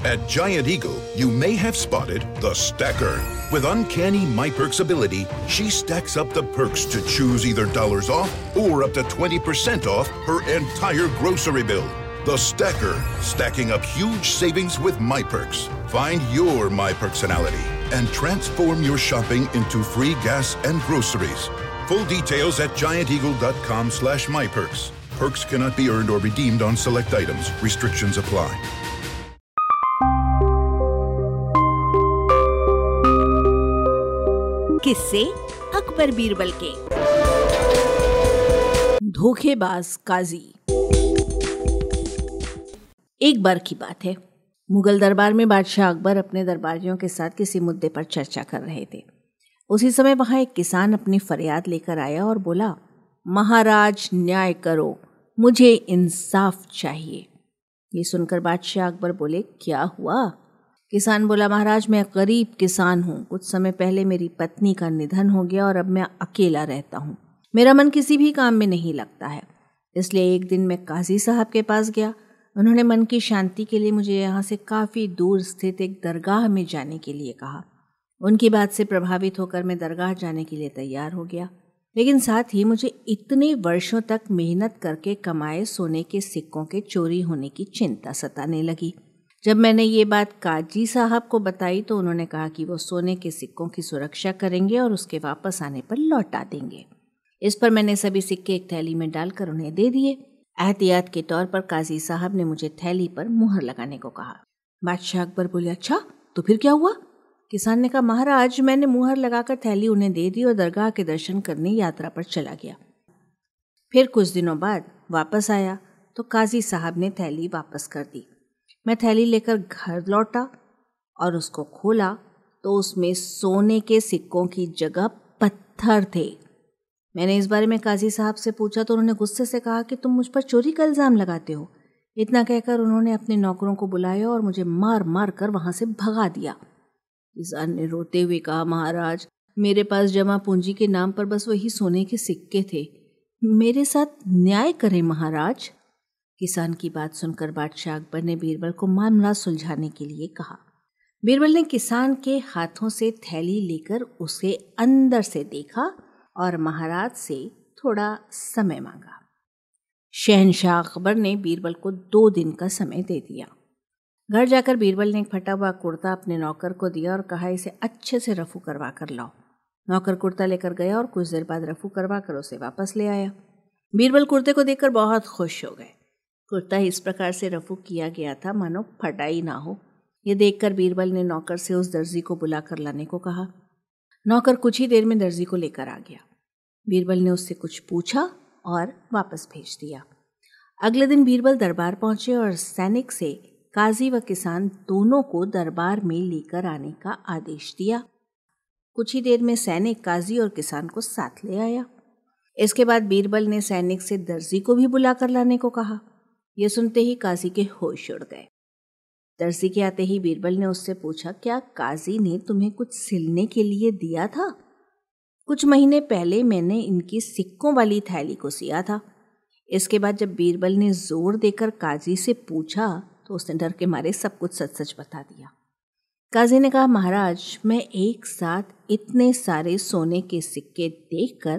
At Giant Eagle, you may have spotted the stacker. With uncanny MyPerks ability, she stacks up the perks to choose either dollars off or up to 20% off her entire grocery bill. The stacker, stacking up huge savings with MyPerks. Find your My Personality and transform your shopping into free gas and groceries. Full details at gianteagle.com/myperks. Perks cannot be earned or redeemed on select items. Restrictions apply. किस्से अकबर बीरबल के। धोखेबाज काजी। एक बार की बात है, मुगल दरबार में बादशाह अकबर अपने दरबारियों के साथ किसी मुद्दे पर चर्चा कर रहे थे। उसी समय वहां एक किसान अपनी फरियाद लेकर आया और बोला, महाराज न्याय करो, मुझे इंसाफ चाहिए। ये सुनकर बादशाह अकबर बोले, क्या हुआ? किसान बोला, महाराज मैं गरीब किसान हूँ। कुछ समय पहले मेरी पत्नी का निधन हो गया और अब मैं अकेला रहता हूँ। मेरा मन किसी भी काम में नहीं लगता है। इसलिए एक दिन मैं काजी साहब के पास गया। उन्होंने मन की शांति के लिए मुझे यहाँ से काफ़ी दूर स्थित एक दरगाह में जाने के लिए कहा। उनकी बात से प्रभावित होकर मैं दरगाह जाने के लिए तैयार हो गया, लेकिन साथ ही मुझे इतने वर्षों तक मेहनत करके कमाए सोने के सिक्कों के चोरी होने की चिंता सताने लगी। जब मैंने ये बात काजी साहब को बताई तो उन्होंने कहा कि वो सोने के सिक्कों की सुरक्षा करेंगे और उसके वापस आने पर लौटा देंगे। इस पर मैंने सभी सिक्के एक थैली में डालकर उन्हें दे दिए। एहतियात के तौर पर काजी साहब ने मुझे थैली पर मुहर लगाने को कहा। बादशाह अकबर बोले, अच्छा तो फिर क्या हुआ? किसान ने कहा, महाराज मैंने मुहर लगाकर थैली उन्हें दे दी और दरगाह के दर्शन करने यात्रा पर चला गया। फिर कुछ दिनों बाद वापस आया तो काजी साहब ने थैली वापस कर दी। मैं थैली लेकर घर लौटा और उसको खोला तो उसमें सोने के सिक्कों की जगह पत्थर थे। मैंने इस बारे में काजी साहब से पूछा तो उन्होंने गुस्से से कहा कि तुम मुझ पर चोरी का इल्ज़ाम लगाते हो। इतना कहकर उन्होंने अपने नौकरों को बुलाया और मुझे मार मार कर वहाँ से भगा दिया। किसान ने रोते हुए कहा, महाराज मेरे पास जमा पूंजी के नाम पर बस वही सोने के सिक्के थे, मेरे साथ न्याय करें महाराज। किसान की बात सुनकर बादशाह अकबर ने बीरबल को मामला सुलझाने के लिए कहा। बीरबल ने किसान के हाथों से थैली लेकर उसे अंदर से देखा और महाराज से थोड़ा समय मांगा। शहंशाह अकबर ने बीरबल को 2 दिन का समय दे दिया। घर जाकर बीरबल ने एक फटा हुआ कुर्ता अपने नौकर को दिया और कहा, इसे अच्छे से रफू करवा कर लाओ। नौकर कुर्ता लेकर गया और कुछ देर बाद रफू करवा कर उसे वापस ले आया। बीरबल कुर्ते को देखकर बहुत खुश हो गए। कुर्ता इस प्रकार से रफू किया गया था मानो फटा ही ना हो। ये देखकर बीरबल ने नौकर से उस दर्जी को बुला कर लाने को कहा। नौकर कुछ ही देर में दर्जी को लेकर आ गया। बीरबल ने उससे कुछ पूछा और वापस भेज दिया। अगले दिन बीरबल दरबार पहुंचे और सैनिक से काजी व किसान दोनों को दरबार में लेकर आने का आदेश दिया। कुछ ही देर में सैनिक काजी और किसान को साथ ले आया। इसके बाद बीरबल ने सैनिक से दर्जी को भी बुला कर लाने को कहा। यह सुनते ही काजी के होश उड़ गए। दर्जी के आते ही बीरबल ने उससे पूछा, क्या काजी ने तुम्हें कुछ सिलने के लिए दिया था? कुछ महीने पहले मैंने इनकी सिक्कों वाली थैली को सिया था। इसके बाद जब बीरबल ने जोर देकर काजी से पूछा तो उसने डर के मारे सब कुछ सच सच बता दिया। काजी ने कहा, महाराज मैं एक साथ इतने सारे सोने के सिक्के देखकर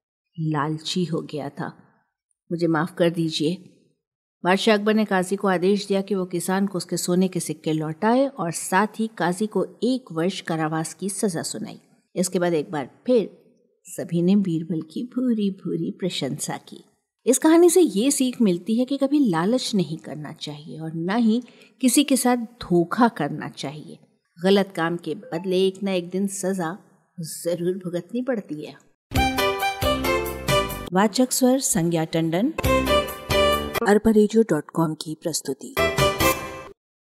लालची हो गया था, मुझे माफ़ कर दीजिए। बादशाह अकबर ने काजी को आदेश दिया कि वो किसान को उसके सोने के सिक्के लौटाए और साथ ही काजी को 1 वर्ष कारावास की सज़ा सुनाई। इसके बाद एक बार फिर सभी ने बीरबल की भूरी भूरी प्रशंसा की। इस कहानी से ये सीख मिलती है कि कभी लालच नहीं करना चाहिए और न ही किसी के साथ धोखा करना चाहिए। गलत काम के बदले एक न एक दिन सज़ा ज़रूर भुगतनी पड़ती है। वाचक स्वर संज्ञा टंडन, arparegio.com की प्रस्तुति।